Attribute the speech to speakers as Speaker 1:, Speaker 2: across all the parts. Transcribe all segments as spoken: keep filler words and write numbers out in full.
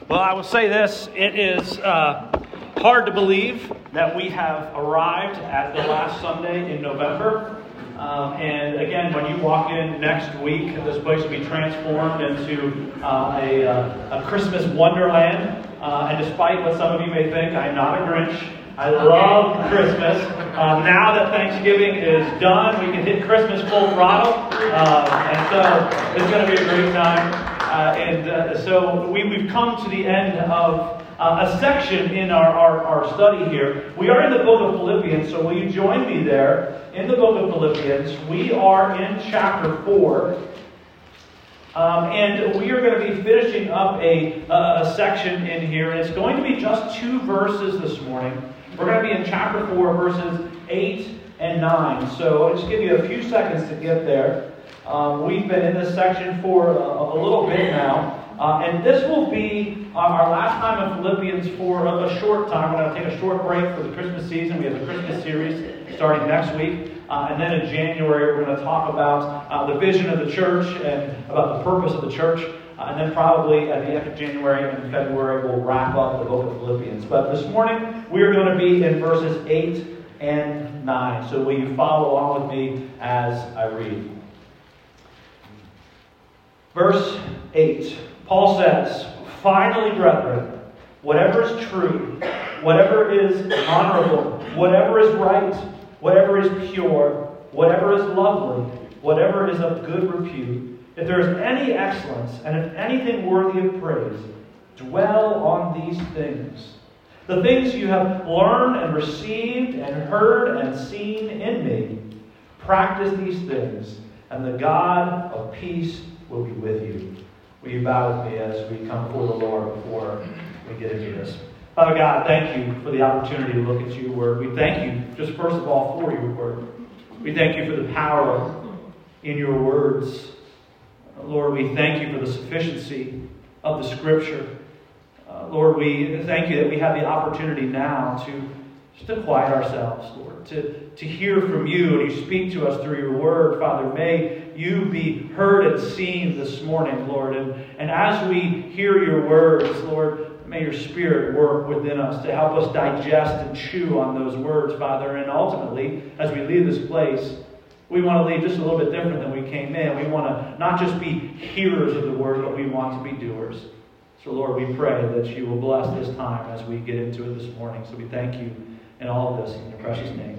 Speaker 1: Well, I will say this. It is uh, hard to believe that we have arrived at the last Sunday in November. Um, and again, when you walk in next week, this place will be transformed into uh, a, uh, a Christmas wonderland. Uh, and despite what some of you may think, I'm not a Grinch. I love Christmas. Uh, now that Thanksgiving is done, we can hit Christmas full throttle. Uh, and so it's going to be a great time. Uh, and uh, so we, we've come to the end of uh, a section in our, our, our study here. We are in the book of Philippians, so will you join me there in the book of Philippians? We are in chapter four. Um, and we are going to be finishing up a, uh, a section in here. And it's going to be just two verses this morning. We're going to be in chapter four, verses eight and nine. So I'll just give you a few seconds to get there. Um, we've been in this section for a, a little bit now. Uh, and this will be uh, our last time in Philippians for a, a short time. We're going to take a short break for the Christmas season. We have the Christmas series starting next week. Uh, and then in January, we're going to talk about uh, the vision of the church and about the purpose of the church. Uh, and then probably at the end of January and February, we'll wrap up the book of Philippians. But this morning, we are going to be in verses eight and nine. So will you follow along with me as I read? Verse eight. Paul says, "Finally, brethren, whatever is true, whatever is honorable, whatever is right, whatever is pure, whatever is lovely, whatever is of good repute, if there is any excellence, and if anything worthy of praise, dwell on these things. The things you have learned and received and heard and seen in me, practice these things, and the God of peace will be with you." Will you bow with me as we come before the Lord before we get into this? Father God, thank you for the opportunity to look at your word. We thank you, just first of all, for your word. We thank you for the power in your words. Lord, we thank you for the sufficiency of the Scripture. Uh, Lord, we thank you that we have the opportunity now to just to quiet ourselves, Lord, to, to hear from you, and you speak to us through your word. Father, may you be heard and seen this morning, Lord. And, and as we hear your words, Lord, may your Spirit work within us to help us digest and chew on those words, Father. And ultimately, as we leave this place, we want to leave just a little bit different than we came in. We want to not just be hearers of the word, but we want to be doers. So, Lord, we pray that you will bless this time as we get into it this morning. So we thank you in all of this in your precious name.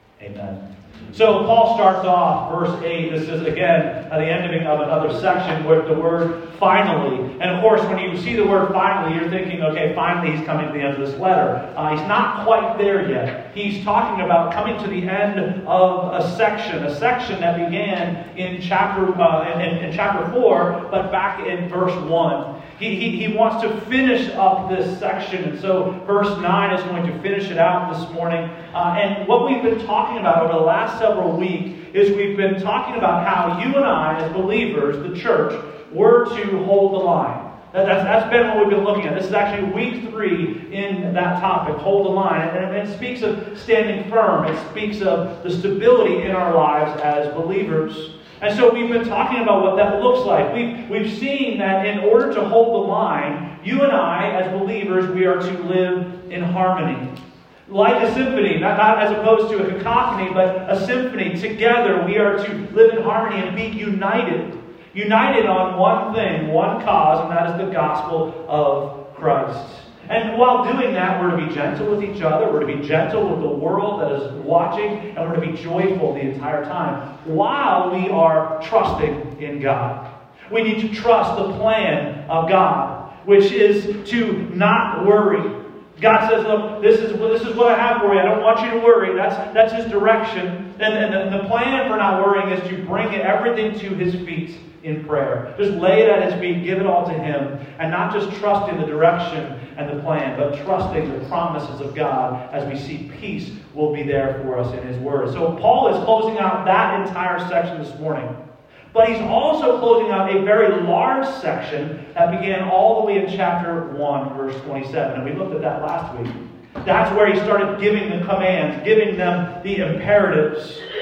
Speaker 1: Amen. So Paul starts off, verse eight. This is, again, at the ending of another section with the word finally. And of course, when you see the word finally, you're thinking, okay, finally he's coming to the end of this letter. Uh, he's not quite there yet. He's talking about coming to the end of a section, a section that began in chapter uh, in, in chapter four, but back in verse one. He, he, he wants to finish up this section. And so verse nine is going to finish it out this morning. Uh, and what we've been talking about over the last several weeks is we've been talking about how you and I, as believers, the church, were to hold the line. That, that's, that's been what we've been looking at. This is actually week three in that topic, hold the line. And it, it speaks of standing firm. It speaks of the stability in our lives as believers. And so we've been talking about what that looks like. We've, we've seen that in order to hold the line, you and I, as believers, we are to live in harmony. Like a symphony, not, not as opposed to a cacophony, but a symphony. Together, we are to live in harmony and be united. United on one thing, one cause, and that is the gospel of Christ. And while doing that, we're to be gentle with each other. We're to be gentle with the world that is watching. And we're to be joyful the entire time while we are trusting in God. We need to trust the plan of God, which is to not worry. God says, look, this is, this is what I have for you. I don't want you to worry. That's, that's His direction. And, and the plan for not worrying is to bring everything to His feet in prayer. Just lay it at His feet, give it all to Him, and not just trusting the direction and the plan, but trusting the promises of God as we see peace will be there for us in His Word. So Paul is closing out that entire section this morning. But he's also closing out a very large section that began all the way in chapter one, verse twenty-seven. And we looked at that last week. That's where he started giving the commands, giving them the imperatives.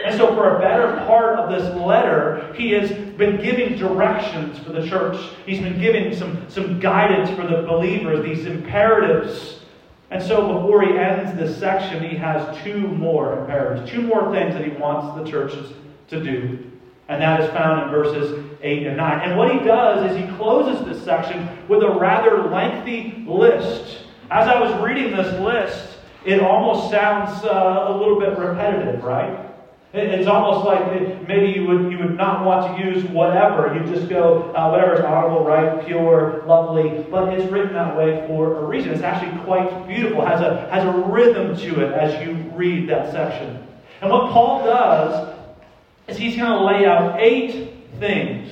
Speaker 1: And so for a better part of this letter, he has been giving directions for the church. He's been giving some, some guidance for the believers, these imperatives. And so before he ends this section, he has two more imperatives, two more things that he wants the churches to do. And that is found in verses eight and nine. And what he does is he closes this section with a rather lengthy list. As I was reading this list, it almost sounds uh, a little bit repetitive, right? It's almost like it, maybe you would you would not want to use whatever. You just go, uh, whatever is audible, right, pure, lovely. But it's written that way for a reason. It's actually quite beautiful. It has a, has a rhythm to it as you read that section. And what Paul does is he's going to lay out eight things.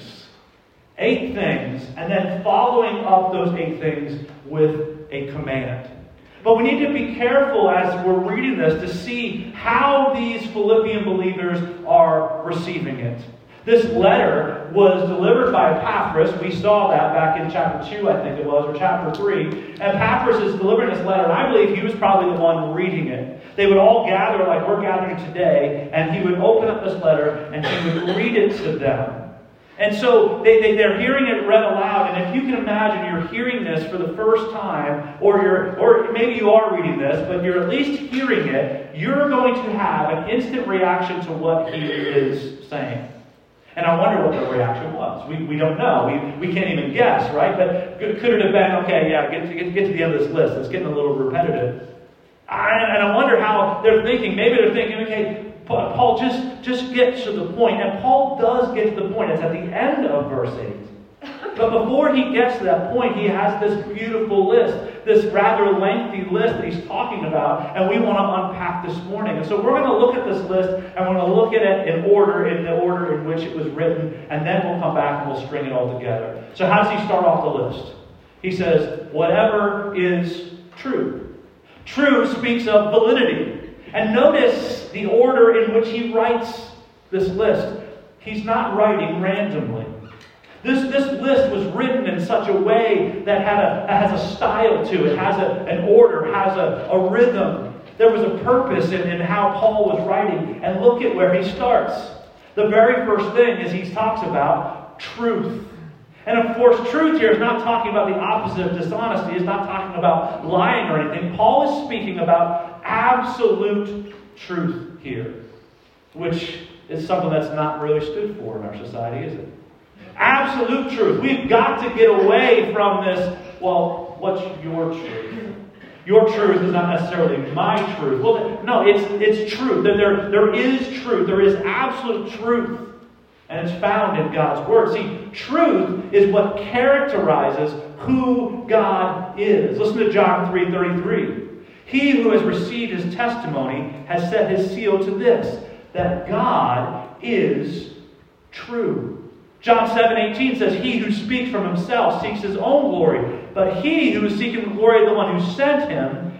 Speaker 1: Eight things. And then following up those eight things with a command. But we need to be careful as we're reading this to see how these Philippian believers are receiving it. This letter was delivered by Epaphras. We saw that back in chapter two, I think it was, or chapter three. And Epaphras is delivering this letter, and I believe he was probably the one reading it. They would all gather like we're gathering today, and he would open up this letter, and he would read it to them. And so they, they, they're hearing it read aloud, and if you can imagine you're hearing this for the first time, or you're, or maybe you are reading this, but you're at least hearing it, you're going to have an instant reaction to what he is saying. And I wonder what the reaction was. We, we don't know. We, we can't even guess, right? But could it have been, okay, yeah, get to, get, get to the end of this list. It's getting a little repetitive. I, and I wonder how they're thinking. Maybe they're thinking, okay, Paul, just, just get to the point. And Paul does get to the point. It's at the end of verse eight. But before he gets to that point, he has this beautiful list, this rather lengthy list that he's talking about, and we want to unpack this morning. And so we're going to look at this list, and we're going to look at it in order, in the order in which it was written, and then we'll come back and we'll string it all together. So how does he start off the list? He says, whatever is true. True speaks of validity. And notice the order in which he writes this list. He's not writing randomly. This, this list was written in such a way that had a, has a style to it, has a, an order, has a, a rhythm. There was a purpose in, in how Paul was writing. And look at where he starts. The very first thing is he talks about truth. And of course, truth here is not talking about the opposite of dishonesty. It's not talking about lying or anything. Paul is speaking about absolute truth here, which is something that's not really stood for in our society, is it? Absolute truth. We've got to get away from this, well, what's your truth? Your truth is not necessarily my truth. Well, no, it's it's truth. There, there is truth. There is absolute truth. And it's found in God's Word. See, truth is what characterizes who God is. Listen to John three thirty-three. He who has received his testimony has set his seal to this, that God is true. John seven eighteen says, he who speaks from himself seeks his own glory. But he who is seeking the glory of the one who sent him,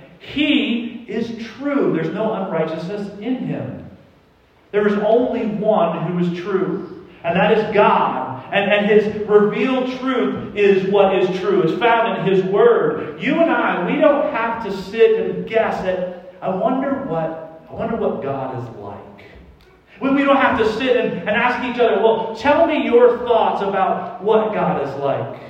Speaker 1: he is true. There's no unrighteousness in him. There is only one who is true. And that is God. And, and His revealed truth is what is true. It's found in His Word. You and I, we don't have to sit and guess at, I wonder what, I wonder what God is like. We, we don't have to sit and, and ask each other, well, tell me your thoughts about what God is like.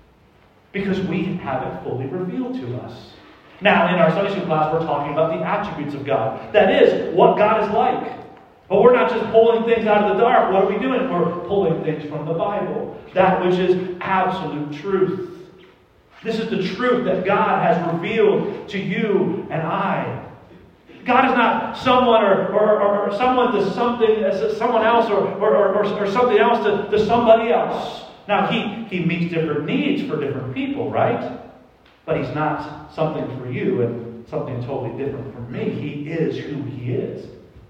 Speaker 1: Because we have it fully revealed to us. Now, in our Sunday school class, we're talking about the attributes of God. That is, what God is like. But we're not just pulling things out of the dark. What are we doing? We're pulling things from the Bible. That which is absolute truth. This is the truth that God has revealed to you and I. God is not someone or, or, or someone to something, someone else or, or, or, or something else to, to somebody else. Now, he, he meets different needs for different people, right? But He's not something for you and something totally different from me. He is who He is.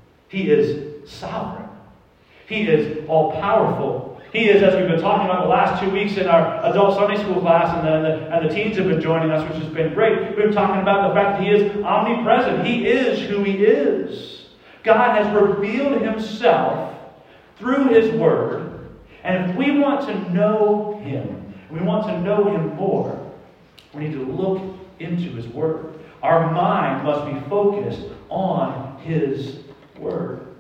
Speaker 1: He is sovereign. He is all-powerful. He is, as we've been talking about the last two weeks in our adult Sunday school class, and the, and the, and the teens have been joining us, which has been great. We've been talking about the fact that He is omnipresent. He is who He is. God has revealed Himself through His Word. And if we want to know Him, we want to know Him more, we need to look into His Word. Our mind must be focused on His Word.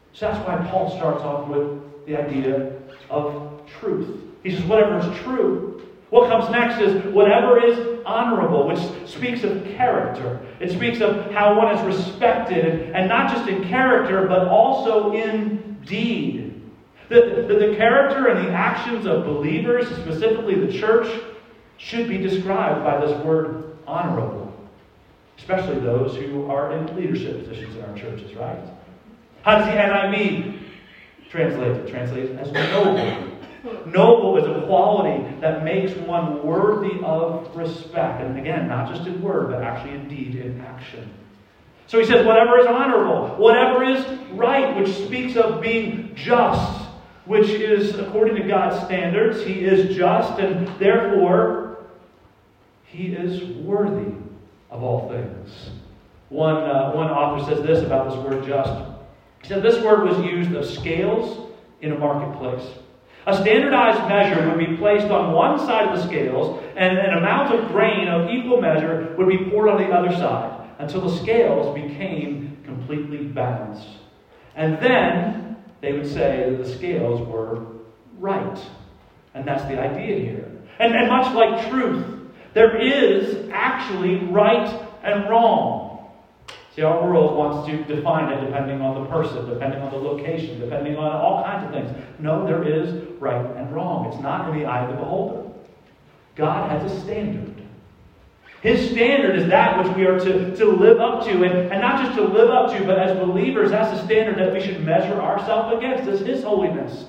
Speaker 1: So that's why Paul starts off with the idea of truth. He says, whatever is true. What comes next is whatever is honorable, which speaks of character. It speaks of how one is respected, and, and not just in character, but also in deed. The, the, the character and the actions of believers, specifically the church, should be described by this word honorable. Especially those who are in leadership positions in our churches, right? How does the N I V translate it? Translates as noble. Noble is a quality that makes one worthy of respect. And again, not just in word, but actually in deed, in action. So he says, whatever is honorable, whatever is right, which speaks of being just, which is, according to God's standards, he is just, and therefore, he is worthy of all things. One, uh, one author says this about this word just. He said this word was used of scales in a marketplace. A standardized measure would be placed on one side of the scales, and an amount of grain of equal measure would be poured on the other side, until the scales became completely balanced. And then they would say that the scales were right. And that's the idea here. And, and much like truth, there is actually right and wrong. See, our world wants to define it depending on the person, depending on the location, depending on all kinds of things. No, there is right and wrong. It's not in the eye of the beholder. God has a standard. His standard is that which we are to, to live up to. And, and not just to live up to, but as believers, that's the standard that we should measure ourselves against, is His holiness.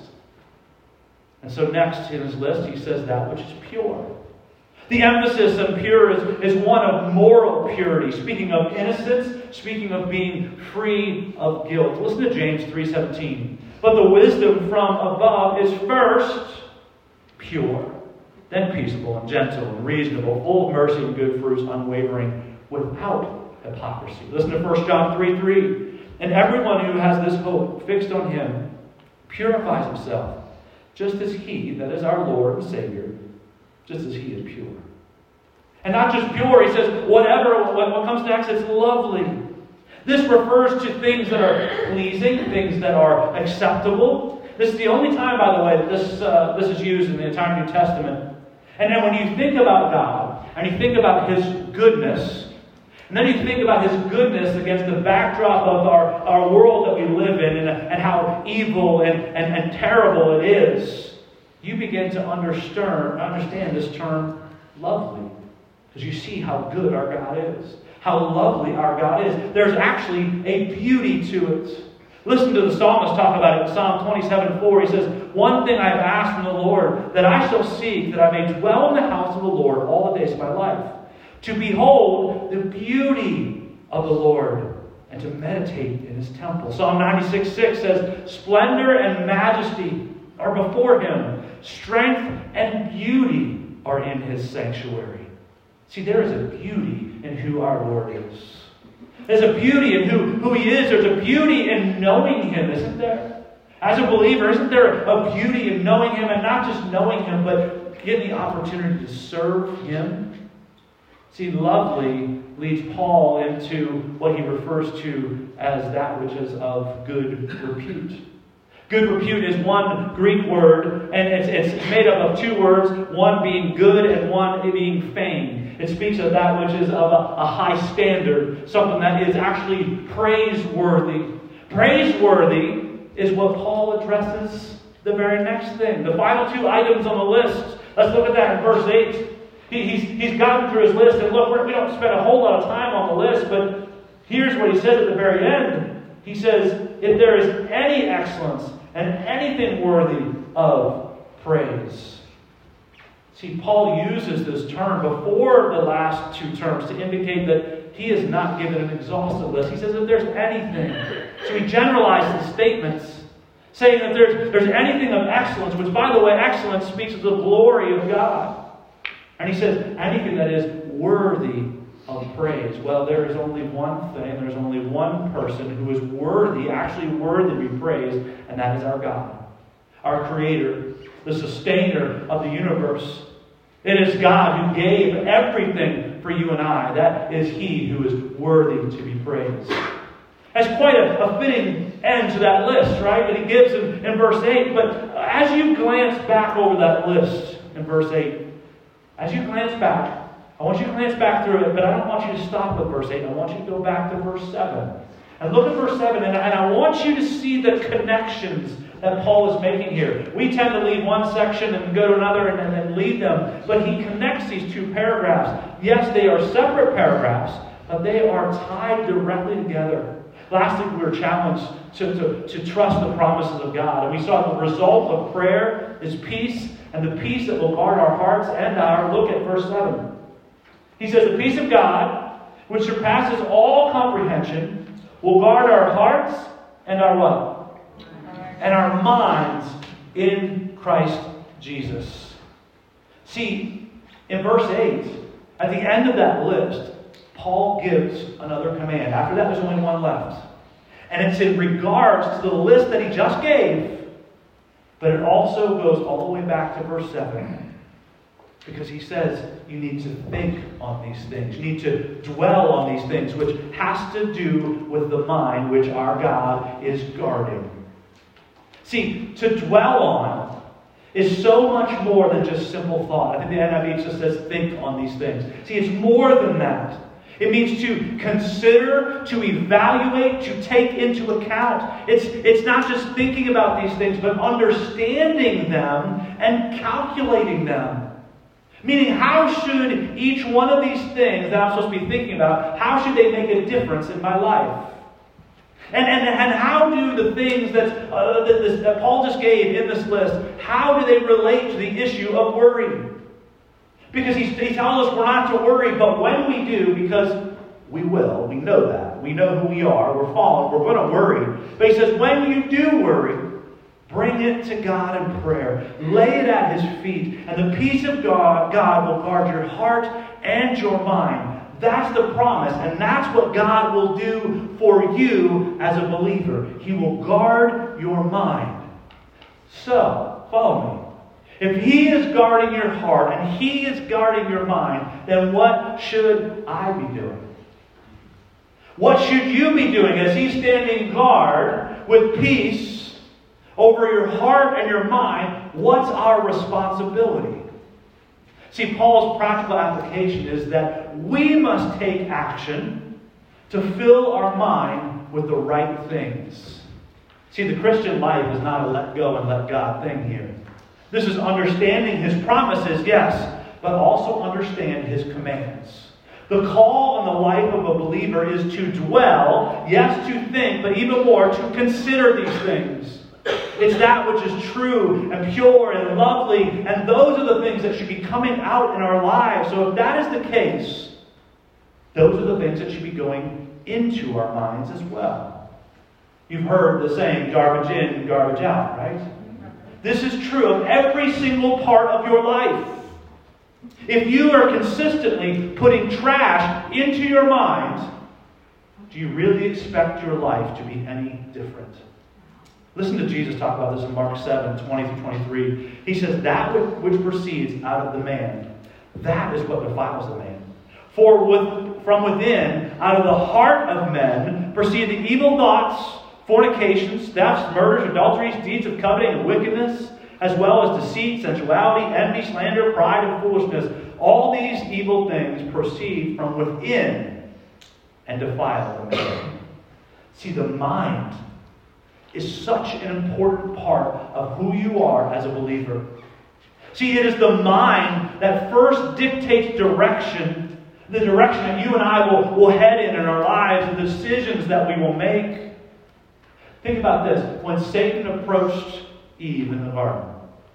Speaker 1: And so next in his list, he says that which is pure. The emphasis on pure is, is one of moral purity, speaking of innocence, speaking of being free of guilt. Listen to James three seventeen. But the wisdom from above is first pure, then peaceable and gentle and reasonable, full of mercy and good fruits, unwavering, without hypocrisy. Listen to First John three three. And everyone who has this hope fixed on Him purifies himself, just as He, that is our Lord and Savior, just as He is pure. And not just pure, he says, whatever, what, what comes next, it's lovely. This refers to things that are pleasing, things that are acceptable. This is the only time, by the way, that this, uh, this is used in the entire New Testament. And then when you think about God, and you think about His goodness, and then you think about His goodness against the backdrop of our, our world that we live in, and, and how evil and, and, and terrible it is, you begin to understand, understand this term, lovely. Because you see how good our God is. How lovely our God is. There's actually a beauty to it. Listen to the psalmist talk about it in Psalm twenty-seven four. He says, one thing I have asked from the Lord, that I shall seek, that I may dwell in the house of the Lord all the days of my life. To behold the beauty of the Lord, and to meditate in His temple. Psalm ninety-six six says, splendor and majesty are before Him. Strength and beauty are in His sanctuary. See, there is a beauty in who our Lord is. There's a beauty in who, who He is. There's a beauty in knowing Him, isn't there? As a believer, isn't there a beauty in knowing Him, and not just knowing Him, but getting the opportunity to serve Him? See, lovely leads Paul into what he refers to as that which is of good repute. Good repute is one Greek word, and it's, it's made up of two words, one being good and one being fame. It speaks of that which is of a, a high standard, something that is actually praiseworthy. Praiseworthy is what Paul addresses the very next thing. The final two items on the list. Let's look at that in verse eight. He, he's, he's gotten through his list, and look, we're, we don't spend a whole lot of time on the list, but here's what he says at the very end. He says, if there is any excellence and anything worthy of praise. See, Paul uses this term before the last two terms to indicate that he is not given an exhaustive list. He says if there's anything. So he generalizes statements, saying that there's, there's anything of excellence, which, by the way, excellence speaks of the glory of God. And he says anything that is worthy of praise. Well, there is only one thing, there's only one person who is worthy, actually worthy to be praised, and that is our God. Our Creator, the sustainer of the universe. It is God who gave everything for you and I. That is He who is worthy to be praised. That's quite a, a fitting end to that list, right? That he gives in, in verse eight. But as you glance back over that list in verse eight, as you glance back, I want you to glance back through it, but I don't want you to stop at verse eight. I want you to go back to verse seven. And look at verse seven, and, and I want you to see the connections that Paul is making here. We tend to leave one section and go to another and, and, and leave them. But he connects these two paragraphs. Yes, they are separate paragraphs, but they are tied directly together. Last week we were challenged to, to, to trust the promises of God. And we saw the result of prayer is peace, and the peace that will guard our hearts and our... Look at verse seven. He says, the peace of God, which surpasses all comprehension, will guard our hearts and our what? And our minds in Christ Jesus. See, in verse eight, at the end of that list, Paul gives another command. After that, there's only one left. And it's in regards to the list that he just gave, but it also goes all the way back to verse seven. Because he says you need to think on these things. You need to dwell on these things, which has to do with the mind which our God is guarding. See, to dwell on is so much more than just simple thought. I think the N I V just says think on these things. See, it's more than that. It means to consider, to evaluate, to take into account. It's, it's not just thinking about these things, but understanding them and calculating them. Meaning, how should each one of these things that I'm supposed to be thinking about, how should they make a difference in my life? And, and, and how do the things that, uh, that, this, that Paul just gave in this list, how do they relate to the issue of worry? Because he's, he tells us we're not to worry, but when we do, because we will, we know that. We know who we are, we're fallen, we're going to worry. But he says, when you do worry, bring it to God in prayer. Lay it at His feet. And the peace of God, God will guard your heart and your mind. That's the promise. And that's what God will do for you as a believer. He will guard your mind. So, follow me. If He is guarding your heart and He is guarding your mind, then what should I be doing? What should you be doing as He's standing guard with peace over your heart and your mind? What's our responsibility? See, Paul's practical application is that we must take action to fill our mind with the right things. See, the Christian life is not a let go and let God thing here. This is understanding His promises, yes, but also understand His commands. The call on the life of a believer is to dwell, yes, to think, but even more, to consider these things. It's that which is true and pure and lovely, and those are the things that should be coming out in our lives. So if that is the case, those are the things that should be going into our minds as well. You've heard the saying, garbage in, garbage out, right? This is true of every single part of your life. If you are consistently putting trash into your mind, do you really expect your life to be any different? Listen to Jesus talk about this in Mark seven, twenty through twenty-three. He says, that which proceeds out of the man, that is what defiles the man. For with, from within, out of the heart of men, proceed the evil thoughts, fornications, thefts, murders, adulteries, deeds of coveting and wickedness, as well as deceit, sensuality, envy, slander, pride, and foolishness. All these evil things proceed from within and defile the man. See, the mind is such an important part of who you are as a believer. See, it is the mind that first dictates direction, the direction that you and I will, will head in in our lives, the decisions that we will make. Think about this. When Satan approached Eve in the garden,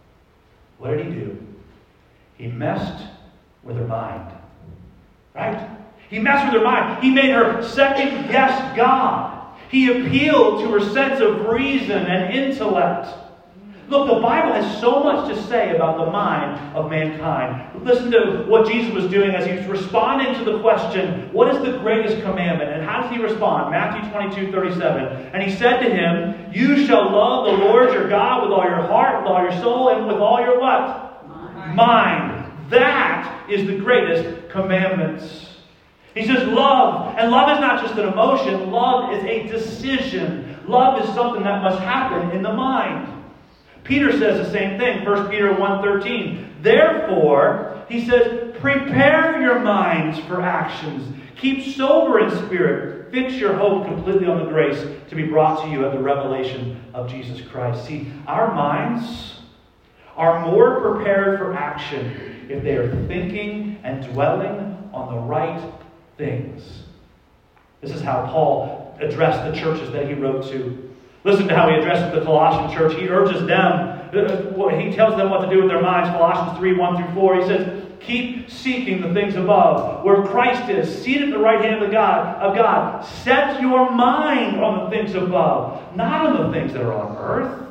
Speaker 1: what did he do? He messed with her mind. Right? He messed with her mind. He made her second guess God. He appealed to her sense of reason and intellect. Look, the Bible has so much to say about the mind of mankind. Listen to what Jesus was doing as he was responding to the question, what is the greatest commandment? And how does he respond? Matthew twenty-two, thirty-seven. And he said to him, you shall love the Lord your God with all your heart, with all your soul, and with all your what? Mind. Mind. That is the greatest commandments. He says love. And love is not just an emotion. Love is a decision. Love is something that must happen in the mind. Peter says the same thing. First Peter one thirteen. Therefore, he says, prepare your minds for actions. Keep sober in spirit. Fix your hope completely on the grace to be brought to you at the revelation of Jesus Christ. See, our minds are more prepared for action if they are thinking and dwelling on the right things. This is how Paul addressed the churches that he wrote to. Listen to how he addresses the Colossian church. He urges them, he tells them what to do with their minds. Colossians three, one through four. He says, keep seeking the things above, where Christ is, seated at the right hand of God. Of God. Set your mind on the things above, not on the things that are on earth.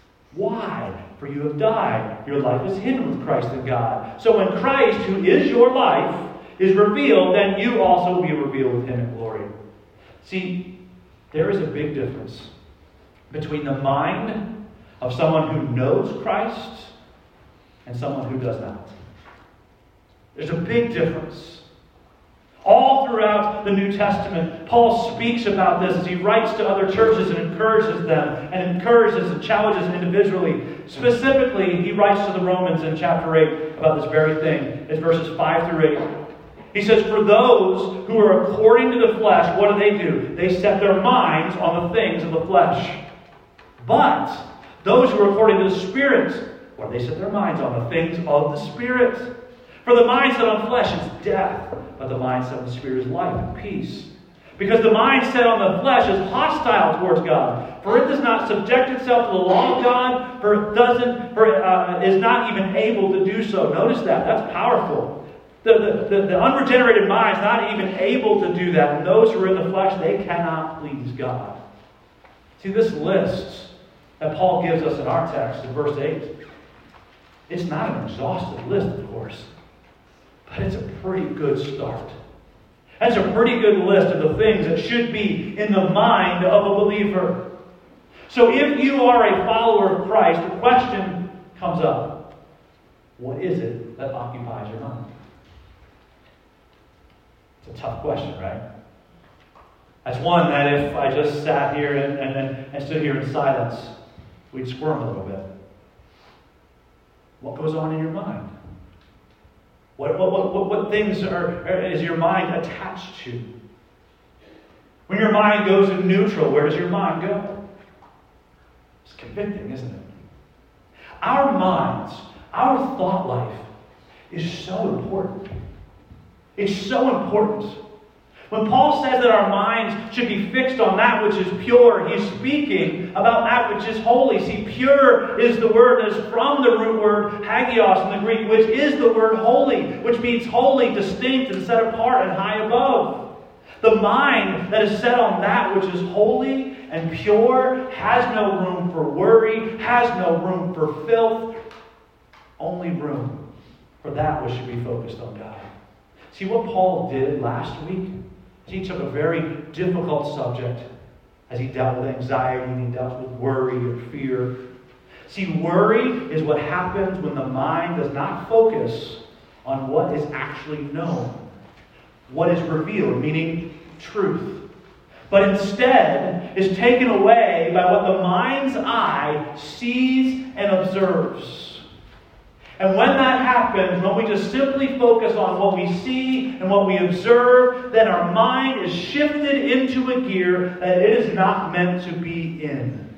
Speaker 1: Why? For you have died. Your life is hidden with Christ in God. So when Christ, who is your life, is revealed, then you also will be revealed with Him in glory. See, there is a big difference between the mind of someone who knows Christ and someone who does not. There's a big difference. All throughout the New Testament, Paul speaks about this as he writes to other churches and encourages them, and encourages and challenges individually. Specifically, he writes to the Romans in chapter eight about this very thing. It's verses five through eight. He says, for those who are according to the flesh, what do they do? They set their minds on the things of the flesh. But those who are according to the Spirit, what do they set their minds on? The things of the Spirit. For the mindset on flesh is death, but the mindset on the Spirit is life and peace. Because the mindset on the flesh is hostile towards God. For it does not subject itself to the law of God, for it doesn't, for it uh, is not even able to do so. Notice that. That's powerful. The, the, the, the unregenerated mind is not even able to do that. And those who are in the flesh, they cannot please God. See, this list that Paul gives us in our text in verse eight, it's not an exhaustive list, of course. But it's a pretty good start. That's a pretty good list of the things that should be in the mind of a believer. So if you are a follower of Christ, the question comes up. What is it that occupies your mind? It's a tough question, right? That's one that if I just sat here and, and, and stood here in silence, we'd squirm a little bit. What goes on in your mind? What, what, what, what things are, is your mind attached to? When your mind goes in neutral, where does your mind go? It's convicting, isn't it? Our minds, our thought life is so important. It's so important. When Paul says that our minds should be fixed on that which is pure, he's speaking about that which is holy. See, pure is the word that is from the root word hagios in the Greek, which is the word holy, which means holy, distinct, and set apart and high above. The mind that is set on that which is holy and pure has no room for worry, has no room for filth, only room for that which should be focused on God. See what Paul did last week? He took a very difficult subject as he dealt with anxiety and he dealt with worry or fear. See, worry is what happens when the mind does not focus on what is actually known, what is revealed, meaning truth, but instead is taken away by what the mind's eye sees and observes. And when that happens, when we just simply focus on what we see and what we observe, then our mind is shifted into a gear that it is not meant to be in.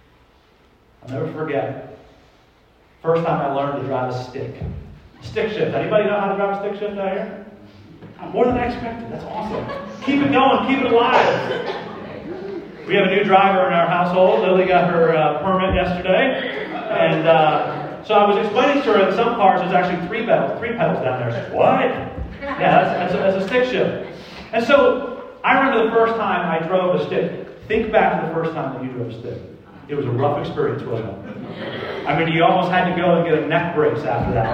Speaker 1: I'll never forget. First time I learned to drive a stick. Stick shift. Anybody know how to drive a stick shift out here? More than I expected. That's awesome. Keep it going. Keep it alive. We have a new driver in our household. Lily got her uh, permit yesterday. And... Uh, So I was explaining to her that some cars there's actually three pedals, three pedals down there. She said, what? Yeah, that's, that's, a, that's a stick shift. And so I remember the first time I drove a stick. Think back to the first time that you drove a stick. It was a rough experience, wasn't it? I mean, you almost had to go and get a neck brace after that,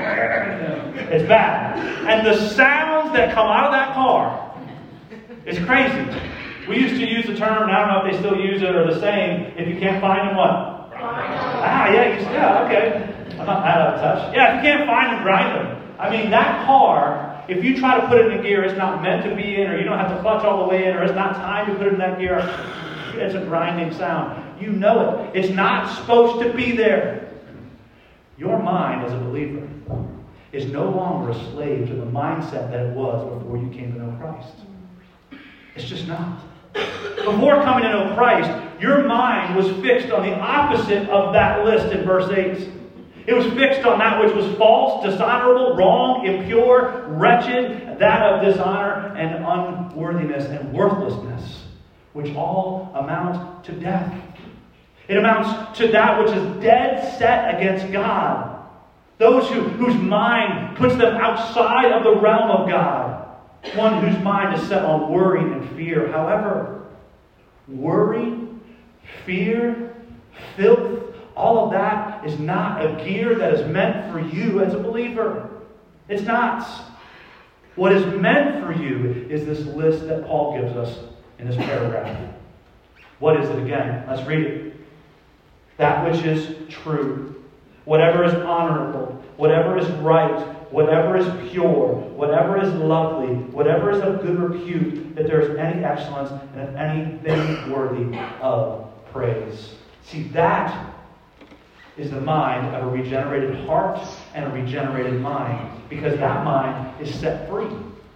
Speaker 1: right? It's bad. And the sounds that come out of that car is crazy. We used to use the term, and I don't know if they still use it or the saying, if you can't find them, what? Ah, yeah, you, yeah, okay. I'm not that out of touch. Yeah, if you can't find them, grind them. I mean, that car if you try to put it in a gear it's not meant to be in, or you don't have to clutch all the way in, or it's not time to put it in that gear, it's a grinding sound. You know it. It's not supposed to be there. Your mind as a believer is no longer a slave to the mindset that it was before you came to know Christ. It's just not. Before coming to know Christ, your mind was fixed on the opposite of that list in verse eight. It was fixed on that which was false, dishonorable, wrong, impure, wretched, that of dishonor and unworthiness and worthlessness, which all amount to death. It amounts to that which is dead set against God. Those who, whose mind puts them outside of the realm of God. One whose mind is set on worry and fear. However, worry, fear, filth, all of that is not a gear that is meant for you as a believer. It's not. What is meant for you is this list that Paul gives us in this paragraph. What is it again? Let's read it. That which is true, whatever is honorable, whatever is right, whatever is pure, whatever is lovely, whatever is of good repute, if there is any excellence and if anything worthy of praise. See, that is the mind of a regenerated heart and a regenerated mind, because that mind is set free.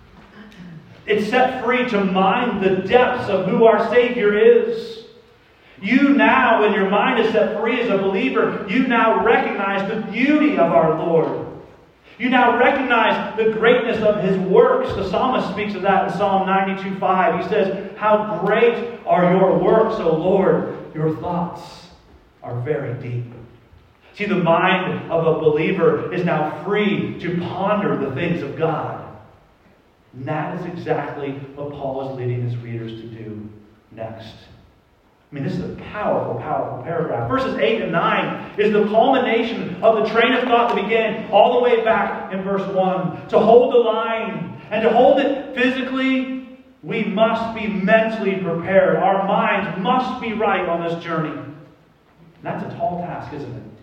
Speaker 1: It's set free to mind the depths of who our Savior is. You now, when your mind is set free as a believer, you now recognize the beauty of our Lord. You now recognize the greatness of His works. The psalmist speaks of that in Psalm ninety-two five. He says, "How great are your works, O Lord! Your thoughts are very deep." See, the mind of a believer is now free to ponder the things of God. And that is exactly what Paul is leading his readers to do next. I mean, this is a powerful, powerful paragraph. Verses eight and nine is the culmination of the train of thought that began all the way back in verse one. To hold the line and to hold it physically, we must be mentally prepared. Our minds must be right on this journey. And that's a tall task, isn't it?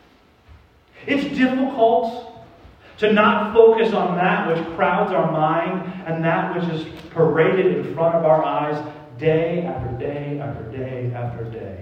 Speaker 1: It's difficult to not focus on that which crowds our mind and that which is paraded in front of our eyes day after day after day after day.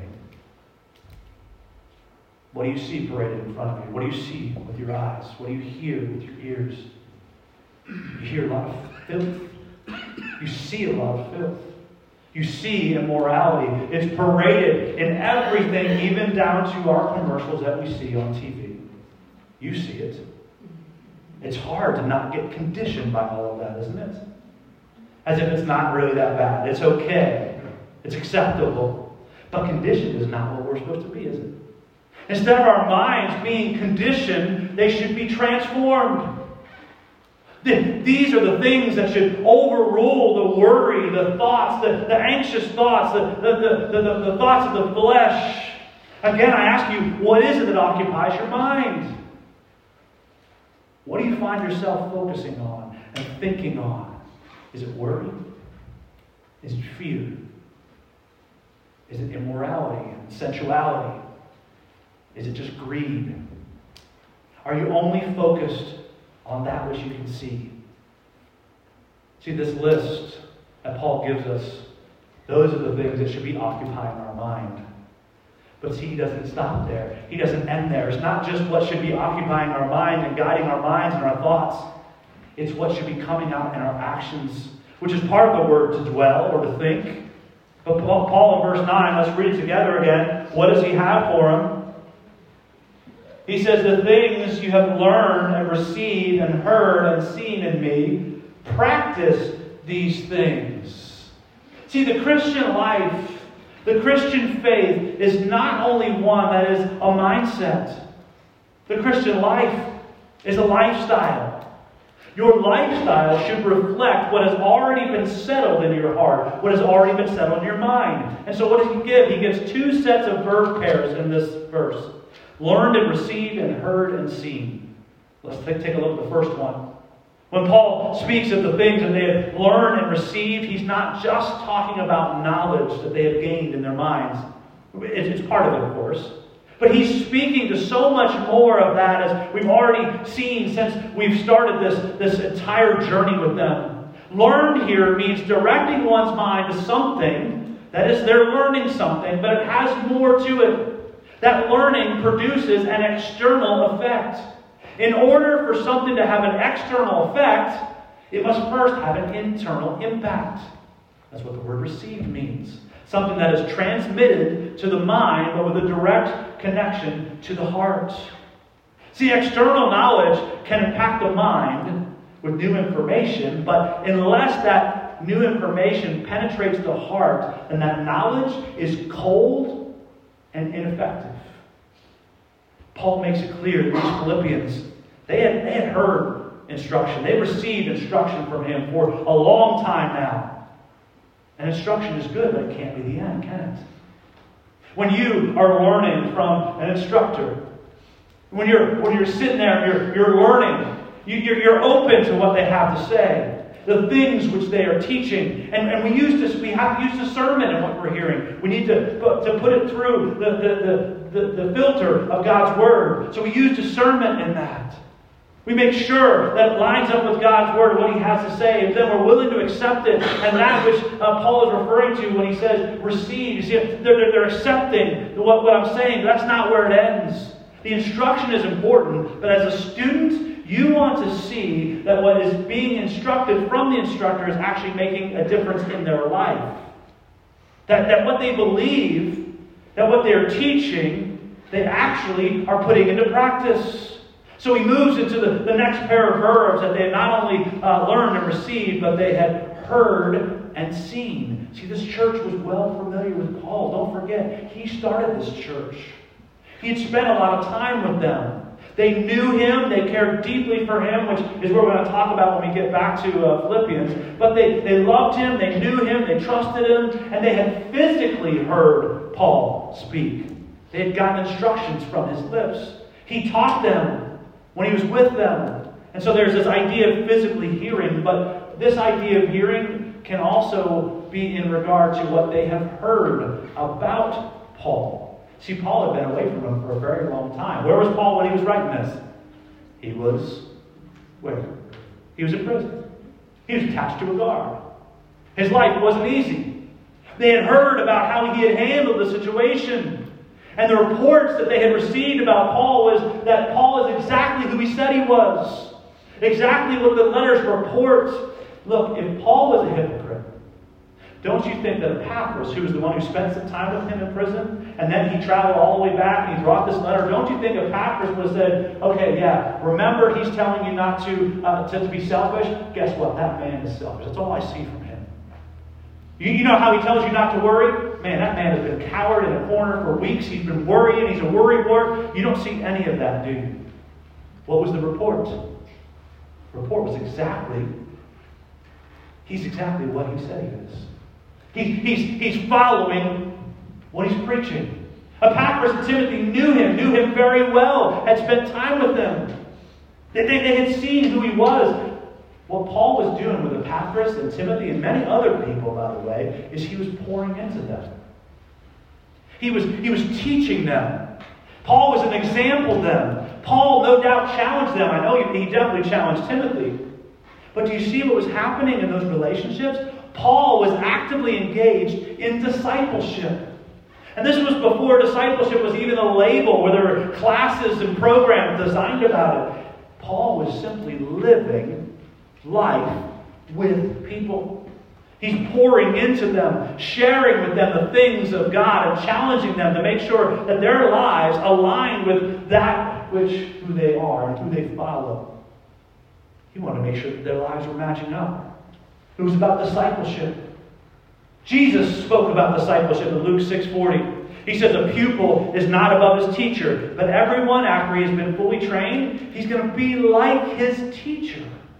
Speaker 1: What do you see paraded in front of you? What do you see with your eyes? What do you hear with your ears? You hear a lot of filth. You see a lot of filth. You see immorality. It's paraded in everything, even down to our commercials that we see on T V. You see it. It's hard to not get conditioned by all of that, isn't it? As if it's not really that bad. It's okay. It's acceptable. But conditioned is not what we're supposed to be, is it? Instead of our minds being conditioned, they should be transformed. These are the things that should overrule the worry, the thoughts, the, the anxious thoughts, the, the, the, the, the thoughts of the flesh. Again, I ask you, what is it that occupies your mind? What do you find yourself focusing on and thinking on? Is it worry? Is it fear? Is it immorality and sensuality? Is it just greed? Are you only focused on that which you can see? See, this list that Paul gives us, those are the things that should be occupying our mind. But see, he doesn't stop there. He doesn't end there. It's not just what should be occupying our mind and guiding our minds and our thoughts. It's what should be coming out in our actions, which is part of the word to dwell or to think. But Paul in verse nine, let's read it together again. What does he have for him? He says, the things you have learned and received and heard and seen in me, practice these things. See, the Christian life, the Christian faith is not only one that is a mindset. The Christian life is a lifestyle. Your lifestyle should reflect what has already been settled in your heart, what has already been settled in your mind. And so what does he give? He gives two sets of verb pairs in this verse. Learned and received and heard and seen. Let's take, take a look at the first one. When Paul speaks of the things that they have learned and received, he's not just talking about knowledge that they have gained in their minds. It's part of it, of course. But he's speaking to so much more of that, as we've already seen since we've started this, this entire journey with them. Learned here means directing one's mind to something. That is, they're learning something, but it has more to it. That learning produces an external effect. In order for something to have an external effect, it must first have an internal impact. That's what the word received means. Something that is transmitted to the mind, but with a direct connection to the heart. See, external knowledge can impact the mind with new information, but unless that new information penetrates the heart, then that knowledge is cold and ineffective. Paul makes it clear to these Philippians, they had, they had heard instruction. They received instruction from him for a long time now. And instruction is good, but it can't be the end, can it? When you are learning from an instructor, when you're when you're sitting there and you're, you're learning, you, you're, you're open to what they have to say, the things which they are teaching. And, and we use this, we have to use discernment in what we're hearing. We need to put, to put it through the, the, the, the, the filter of God's Word. So we use discernment in that. We make sure that it lines up with God's Word, what He has to say, and then we're willing to accept it. And that which uh, Paul is referring to when he says receive, you see, they're, they're, they're accepting what, what I'm saying, but that's not where it ends. The instruction is important, but as a student, you want to see that what is being instructed from the instructor is actually making a difference in their life. That, that what they believe, that what they're teaching, they actually are putting into practice. So he moves into the, the next pair of verbs that they had not only uh, learned and received, but they had heard and seen. See, this church was well familiar with Paul. Don't forget, he started this church. He had spent a lot of time with them. They knew him. They cared deeply for him, which is what we're going to talk about when we get back to uh, Philippians. But they, they loved him. They knew him. They trusted him. And they had physically heard Paul speak. They had gotten instructions from his lips. He taught them when he was with them. And so there's this idea of physically hearing, but this idea of hearing can also be in regard to what they have heard about Paul. See, Paul had been away from them for a very long time. Where was Paul when he was writing this? He was where? He was in prison. He was attached to a guard. His life wasn't easy. They had heard about how he had handled the situation. And the reports that they had received about Paul was that Paul is exactly who he said he was. Exactly what the letters report. Look, if Paul was a hypocrite, don't you think that Epaphras, who was the one who spent some time with him in prison, and then he traveled all the way back and he brought this letter, don't you think Epaphras would have said, okay, yeah, remember he's telling you not to, uh, to, to be selfish? Guess what? That man is selfish. That's all I see from him. You, you know how he tells you not to worry? Man, that man has been cowered in a corner for weeks. He's been worrying. He's a worrywart. You don't see any of that, do you? What was the report? The report was exactly, he's exactly what he said he is. He, he's, he's following what he's preaching. Epaphras and Timothy knew him, knew him very well, had spent time with him. They, they, they had seen who he was. What Paul was doing with Epaphras and Timothy and many other people, by the way, is he was pouring into them. He was, he was teaching them. Paul was an example to them. Paul, no doubt, challenged them. I know he, he definitely challenged Timothy. But do you see what was happening in those relationships? Paul was actively engaged in discipleship. And this was before discipleship was even a label, where there were classes and programs designed about it. Paul was simply living life with people. He's pouring into them, sharing with them the things of God, and challenging them to make sure that their lives align with that which who they are and who they follow. He wanted to make sure that their lives were matching up. It was about discipleship. Jesus spoke about discipleship in Luke six forty. He said the pupil is not above his teacher, but everyone, after he has been fully trained, he's going to be like his teacher.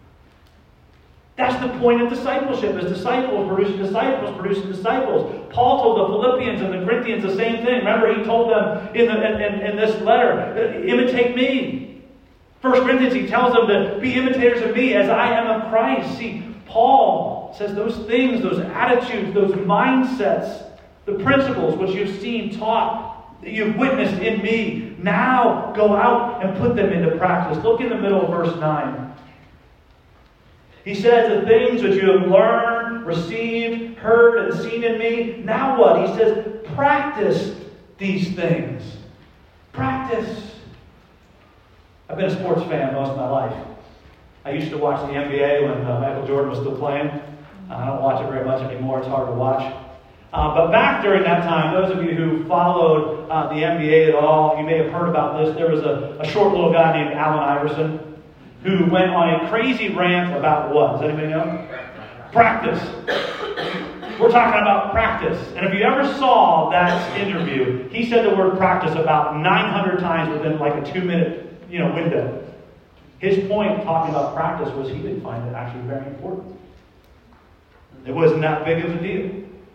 Speaker 1: That's the point of discipleship. As disciples producing disciples producing disciples. Paul told the Philippians and the Corinthians the same thing. Remember, he told them in, the, in, in this letter, imitate me. First Corinthians, he tells them to be imitators of me as I am of Christ. See, Paul says those things, those attitudes, those mindsets, the principles which you've seen taught that you've witnessed in me. Now go out and put them into practice. Look in the middle of verse nine. He says, the things which you have learned, received, heard, and seen in me. Now what? He says, practice these things. Practice. I've been a sports fan most of my life. I used to watch the N B A when uh, Michael Jordan was still playing. Uh, I don't watch it very much anymore. It's hard to watch. Uh, but back during that time, those of you who followed uh, the N B A at all, you may have heard about this. There was a, a short little guy named Allen Iverson who went on a crazy rant about what? Does anybody know? Practice. We're talking about practice. And if you ever saw that interview, he said the word practice about nine hundred times within like a two-minute, you know, window. His point talking about practice was he didn't find it actually very important. It wasn't that big of a deal.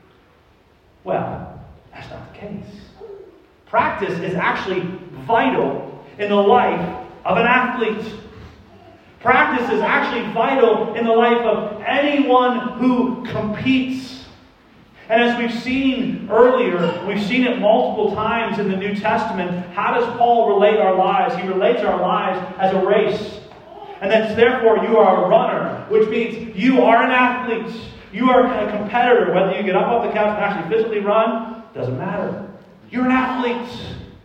Speaker 1: Well, that's not the case. Practice is actually vital in the life of an athlete. Practice is actually vital in the life of anyone who competes. And as we've seen earlier, we've seen it multiple times in the New Testament, how does Paul relate our lives? He relates our lives as a race. And then therefore you are a runner, which means you are an athlete. You are a competitor. Whether you get up off the couch and actually physically run, doesn't matter. You're an athlete.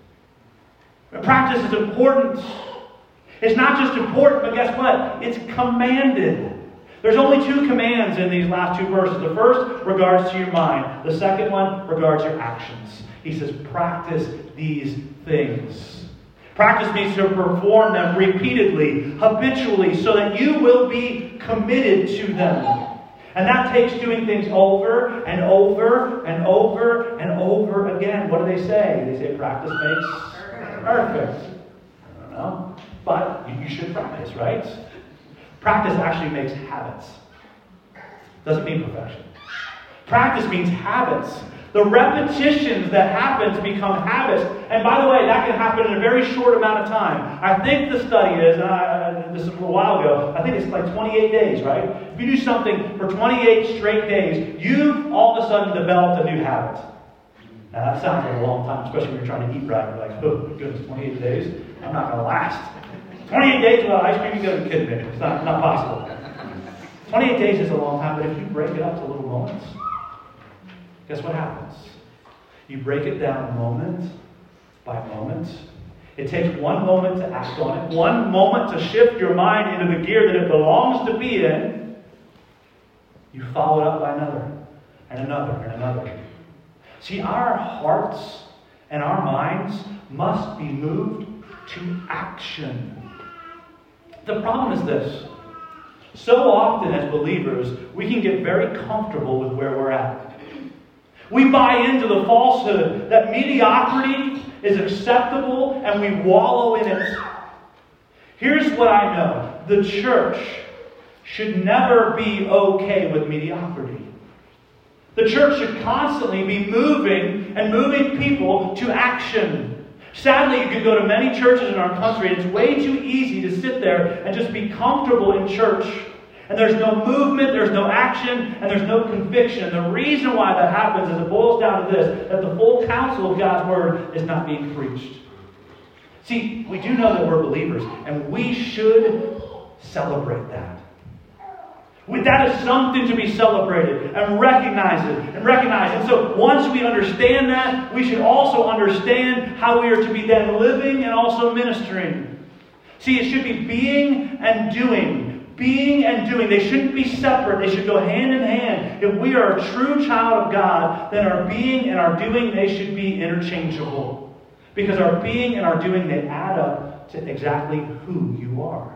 Speaker 1: Practice is important. It's not just important, but guess what? It's commanded. There's only two commands in these last two verses. The first regards to your mind. The second one regards your actions. He says, practice these things. Practice means to perform them repeatedly, habitually, so that you will be committed to them. And that takes doing things over and over and over and over again. What do they say? They say practice makes perfect. I don't know. But you should practice, right? Practice actually makes habits. Doesn't mean perfection. Practice means habits. The repetitions that happen to become habits. And by the way, that can happen in a very short amount of time. I think the study is, and I, this is a while ago, I think it's like twenty-eight days, right? If you do something for twenty-eight straight days, you've all of a sudden developed a new habit. Now that sounds like a long time, especially when you're trying to eat right. You're like, oh my goodness, twenty-eight days? I'm not going to last. twenty-eight days without ice cream, you're going to be kidding me. It's not, not possible. twenty-eight days is a long time, but if you break it up to little moments, guess what happens? You break it down moment by moment. It takes one moment to act on it, one moment to shift your mind into the gear that it belongs to be in. You follow it up by another, and another, and another. See, our hearts and our minds must be moved to action. The problem is this. So often as believers, we can get very comfortable with where we're at. We buy into the falsehood that mediocrity is acceptable and we wallow in it. Here's what I know. The church should never be okay with mediocrity. The church should constantly be moving and moving people to action. Sadly, you can go to many churches in our country and it's way too easy to sit there and just be comfortable in church. And there's no movement, there's no action, and there's no conviction. And the reason why that happens is it boils down to this, that the full counsel of God's Word is not being preached. See, we do know that we're believers, and we should celebrate that. That is something to be celebrated and recognize it and recognize. And so once we understand that, we should also understand how we are to be then living and also ministering. See, it should be being and doing. Being and doing. They shouldn't be separate. They should go hand in hand. If we are a true child of God, then our being and our doing, they should be interchangeable. Because our being and our doing, they add up to exactly who you are.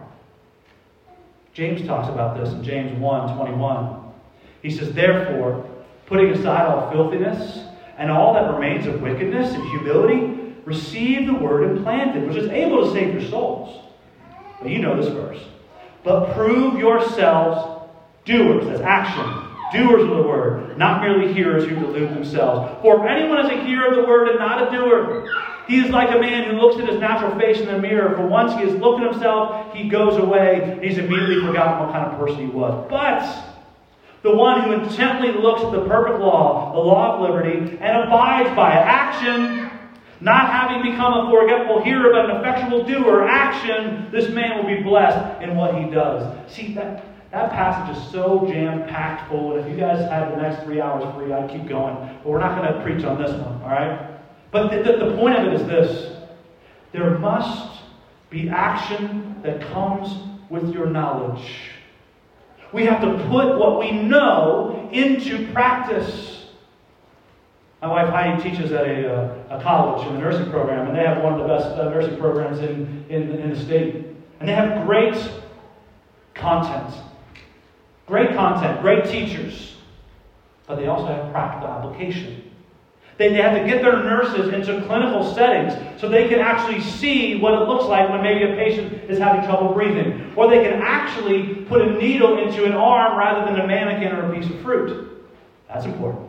Speaker 1: James talks about this in James one twenty-one. He says, therefore, putting aside all filthiness and all that remains of wickedness and humility, receive the word implanted, which is able to save your souls. But you know this verse. But prove yourselves doers, that's action, doers of the word, not merely hearers who delude themselves. For if anyone is a hearer of the word and not a doer, he is like a man who looks at his natural face in the mirror. For once he has looked at himself, he goes away, and he's immediately forgotten what kind of person he was. But the one who intently looks at the perfect law, the law of liberty, and abides by it, action, Not having become a forgetful hearer, but an effectual doer, action, this man will be blessed in what he does. See, that, that passage is so jam-packed full, and if you guys had the next three hours free, I'd keep going. But we're not going to preach on this one, all right? But the, the, the point of it is this. There must be action that comes with your knowledge. We have to put what we know into practice. My wife Heidi teaches at a, uh, a college in the nursing program, and they have one of the best uh, nursing programs in, in, in the state. And they have great content. Great content, great teachers. But they also have practical application. They, they have to get their nurses into clinical settings so they can actually see what it looks like when maybe a patient is having trouble breathing. Or they can actually put a needle into an arm rather than a mannequin or a piece of fruit. That's important.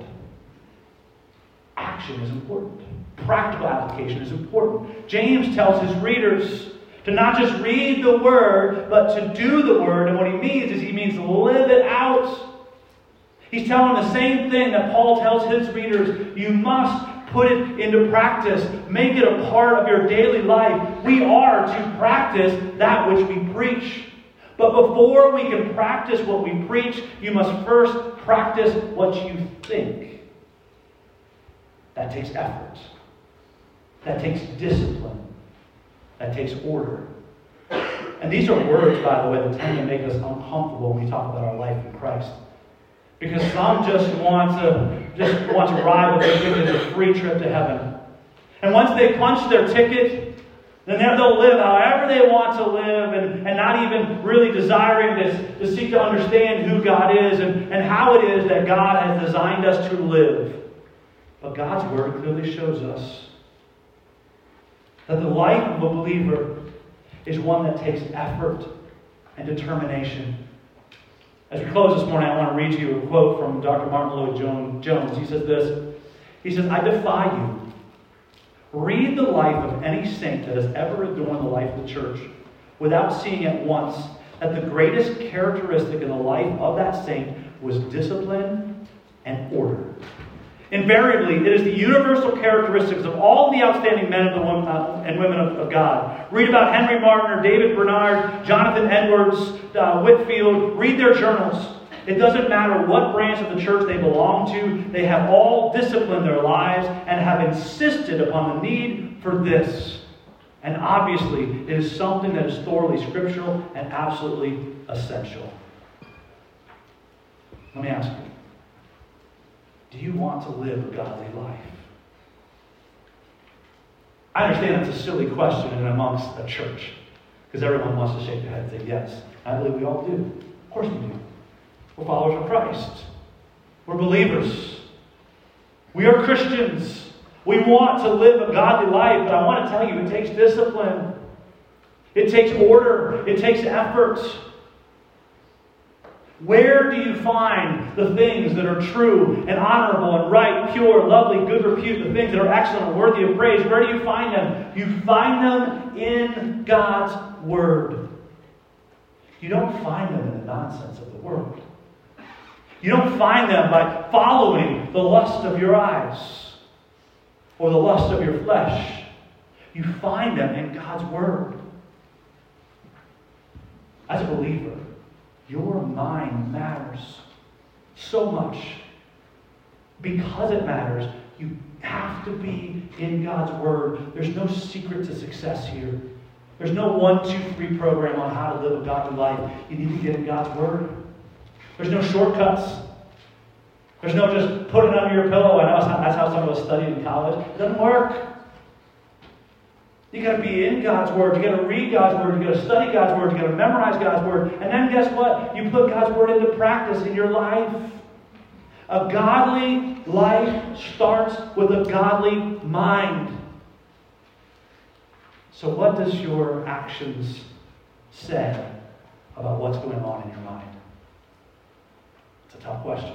Speaker 1: Action is important. Practical application is important. James tells his readers to not just read the Word, but to do the Word. And what he means is he means live it out. He's telling them the same thing that Paul tells his readers. You must put it into practice. Make it a part of your daily life. We are to practice that which we preach. But before we can practice what we preach, you must first practice what you think. That takes effort. That takes discipline. That takes order. And these are words, by the way, that tend to make us uncomfortable when we talk about our life in Christ. Because some just want to just want to ride what they think is a free trip to heaven. And once they punch their ticket, then they'll live however they want to live and, and not even really desiring to, to seek to understand who God is and, and how it is that God has designed us to live. But God's Word clearly shows us that the life of a believer is one that takes effort and determination. As we close this morning, I want to read you a quote from Doctor Martin Lloyd-Jones. He says this. He says, I defy you. Read the life of any saint that has ever adorned the life of the church without seeing at once that the greatest characteristic in the life of that saint was discipline and order. Invariably, it is the universal characteristics of all the outstanding men of the women, uh, and women of, of God. Read about Henry Martyn, David Bernard, Jonathan Edwards, uh, Whitefield. Read their journals. It doesn't matter what branch of the church they belong to. They have all disciplined their lives and have insisted upon the need for this. And obviously, it is something that is thoroughly scriptural and absolutely essential. Let me ask you. Do you want to live a godly life? I understand that's a silly question in amongst a church, because everyone wants to shake their head and say yes. I believe we all do. Of course we do. We're followers of Christ. We're believers. We are Christians. We want to live a godly life, but I want to tell you, it takes discipline. It takes order. It takes effort. Where do you find the things that are true and honorable and right, pure, lovely, good repute, the things that are excellent and worthy of praise? Where do you find them? You find them in God's Word. You don't find them in the nonsense of the world. You don't find them by following the lust of your eyes or the lust of your flesh. You find them in God's Word. As a believer, your mind matters so much. Because it matters, you have to be in God's Word. There's no secret to success here. There's no one, two, three program on how to live a godly life. You need to get in God's Word. There's no shortcuts. There's no just put it under your pillow. I know that's how some of us studied in college. It doesn't work. You got to be in God's Word. You got to read God's Word. You got to study God's Word. You got to memorize God's Word. And then guess what? You put God's Word into practice in your life. A godly life starts with a godly mind. So what does your actions say about what's going on in your mind? It's a tough question.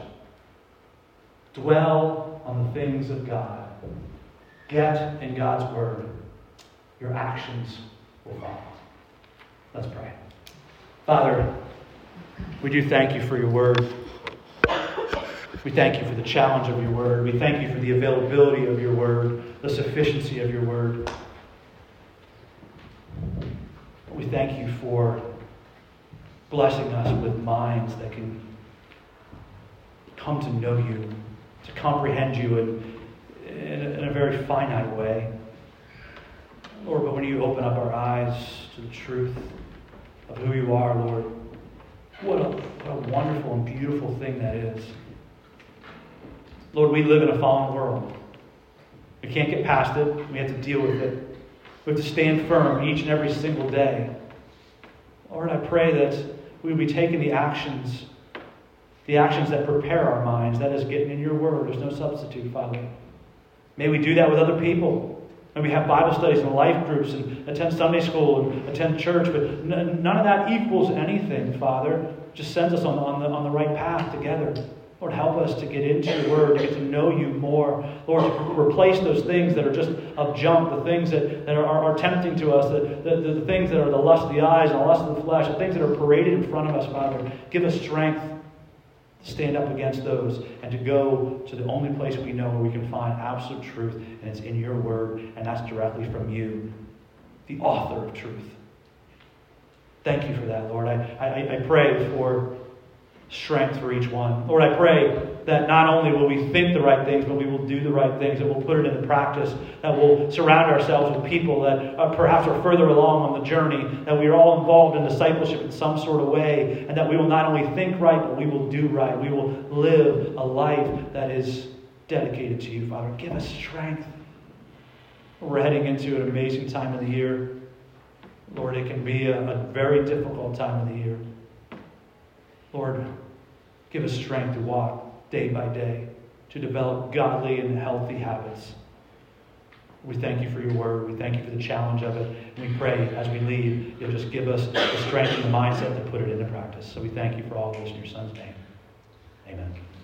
Speaker 1: Dwell on the things of God. Get in God's Word. Your actions will follow. Let's pray. Father, we do thank you for your Word. We thank you for the challenge of your word. We thank you for the availability of your word, the sufficiency of your word. We thank you for blessing us with minds that can come to know you, to comprehend you in, in, a, in a very finite way. Lord, but when you open up our eyes to the truth of who you are, Lord, what a, what a wonderful and beautiful thing that is. Lord, we live in a fallen world. We can't get past it. We have to deal with it. We have to stand firm each and every single day. Lord, I pray that we will be taking the actions, the actions that prepare our minds. That is getting in your word. There's no substitute, Father. May we do that with other people. May we have Bible studies and life groups and attend Sunday school and attend church. But n- none of that equals anything, Father. Just sends us on, on, the, on the right path together. Lord, help us to get into your word, to get to know you more. Lord, to replace those things that are just of junk, the things that, that are, are tempting to us, the, the, the things that are the lust of the eyes and the lust of the flesh, the things that are paraded in front of us, Father. Give us strength to stand up against those and to go to the only place we know where we can find absolute truth, and it's in your word, and that's directly from you, the author of truth. Thank you for that, Lord. I, I, I pray for strength for each one. Lord, I pray that not only will we think the right things, but we will do the right things, that we'll put it into practice, that we'll surround ourselves with people that uh, perhaps are further along on the journey, that we are all involved in discipleship in some sort of way, and that we will not only think right, but we will do right. We will live a life that is dedicated to you, Father. Give us strength. We're heading into an amazing time of the year. Lord, it can be a, a very difficult time of the year. Lord, give us strength to walk day by day, to develop godly and healthy habits. We thank you for your word. We thank you for the challenge of it. And we pray as we leave, you'll just give us the strength and the mindset to put it into practice. So we thank you for all this in your Son's name. Amen.